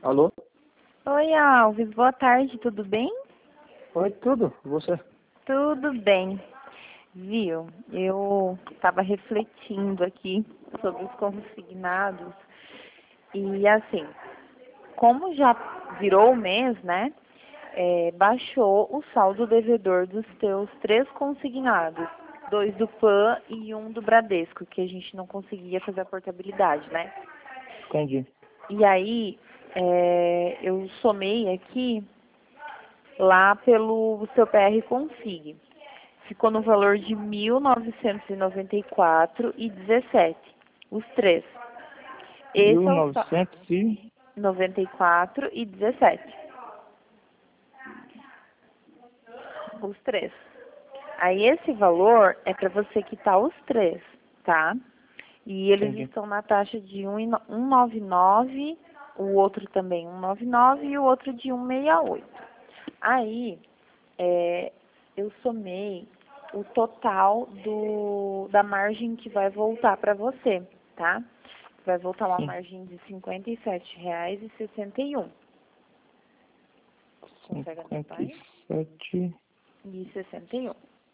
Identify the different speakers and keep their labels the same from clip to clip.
Speaker 1: Alô?
Speaker 2: Oi, Alves. Boa tarde, tudo bem?
Speaker 1: Oi, tudo? E você?
Speaker 2: Tudo bem. Viu? Eu estava refletindo aqui sobre os consignados e, assim, como já virou o mês, né? Baixou o saldo devedor dos teus 3 consignados. 2 do PAN e 1 do Bradesco, que a gente não conseguia fazer a portabilidade, né?
Speaker 1: Entendi.
Speaker 2: E aí, eu somei aqui lá pelo seu PR Config. Ficou no valor de 1.994,17. Os 3. Esse é o 94,17. Os 3. Aí esse valor é para você quitar os 3, tá? E eles
Speaker 1: Entendi.
Speaker 2: estão na taxa de 1,99, o outro também 1,99 e o outro de 1,68. Aí, eu somei o total da margem que vai voltar para você, tá? Vai voltar uma
Speaker 1: Sim.
Speaker 2: margem de R$ 57,61. Consegue anotar aí?
Speaker 1: 57.
Speaker 2: E 61,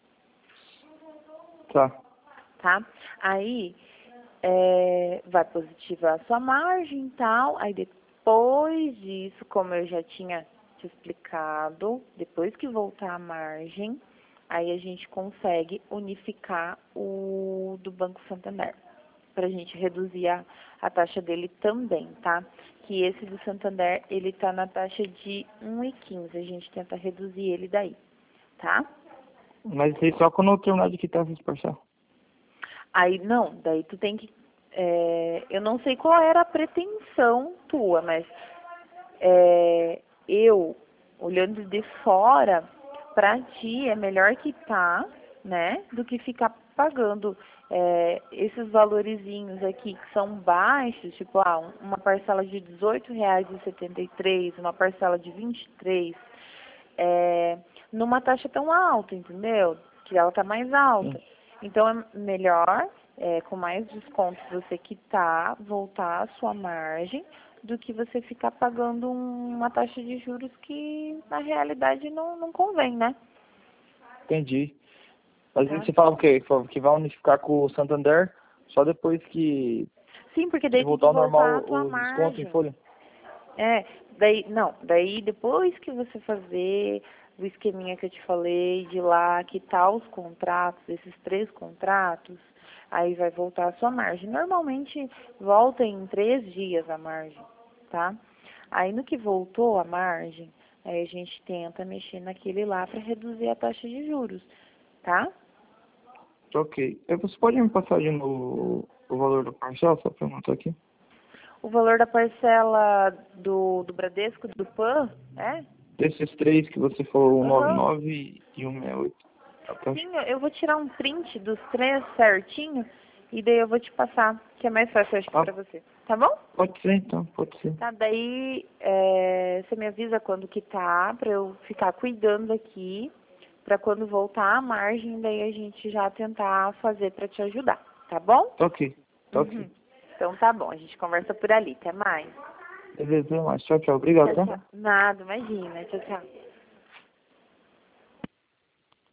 Speaker 1: Tá.
Speaker 2: tá? Aí, vai positivar a sua margem e tal. Aí, depois disso, como eu já tinha te explicado, depois que voltar a margem, aí a gente consegue unificar o do Banco Santander, para a gente reduzir a taxa dele também, tá? Que esse do Santander, ele tá na taxa de 1,15, a gente tenta reduzir ele daí, tá?
Speaker 1: Mas isso aí só quando eu terminar de quitar essas parcelas.
Speaker 2: Aí, não, daí tu tem que, eu não sei qual era a pretensão tua, mas eu, olhando de fora, pra ti é melhor quitar, né, do que ficar pagando esses valorezinhos aqui que são baixos, tipo, uma parcela de R$ 18,73, uma parcela de 23, numa taxa tão alta, entendeu? Que ela tá mais alta.
Speaker 1: Sim.
Speaker 2: Então é melhor, com mais descontos, você quitar, voltar a sua margem, do que você ficar pagando uma taxa de juros que na realidade não convém, né?
Speaker 1: Entendi. Mas aí
Speaker 2: Tá?
Speaker 1: você fala o quê? Que vai unificar com o Santander só depois que
Speaker 2: Sim, porque daí tem que
Speaker 1: voltar ao
Speaker 2: voltar a
Speaker 1: normal
Speaker 2: tua
Speaker 1: os descontos em
Speaker 2: margem.
Speaker 1: folha?
Speaker 2: Daí depois que você fazer o esqueminha que eu te falei, de lá quitar os contratos, esses 3 contratos, aí vai voltar a sua margem. Normalmente volta em 3 dias a margem, tá? Aí no que voltou a margem, aí a gente tenta mexer naquele lá para reduzir a taxa de juros, tá?
Speaker 1: Ok. Você pode me passar de novo o valor do parcela, só pra eu anotar aqui?
Speaker 2: O valor da parcela do Bradesco, do PAN,
Speaker 1: Desses 3 que você falou,
Speaker 2: Aham.
Speaker 1: 199 e 168. A taxa.
Speaker 2: Sim, eu vou tirar um print dos 3 certinho e daí eu vou te passar, que é mais fácil, acho que
Speaker 1: Ah,
Speaker 2: pra você. Tá bom?
Speaker 1: pode ser então, pode ser.
Speaker 2: Tá, daí você me avisa quando que tá, pra eu ficar cuidando aqui, pra quando voltar a margem, daí a gente já tentar fazer pra te ajudar, tá bom?
Speaker 1: Tá ok, tá ok.
Speaker 2: Uhum. Então tá bom, a gente conversa por ali, até mais.
Speaker 1: Beleza, mas tchau, tchau. Obrigado,
Speaker 2: Tchau,
Speaker 1: tá?
Speaker 2: tchau. Nada, imagina, tchau, tchau.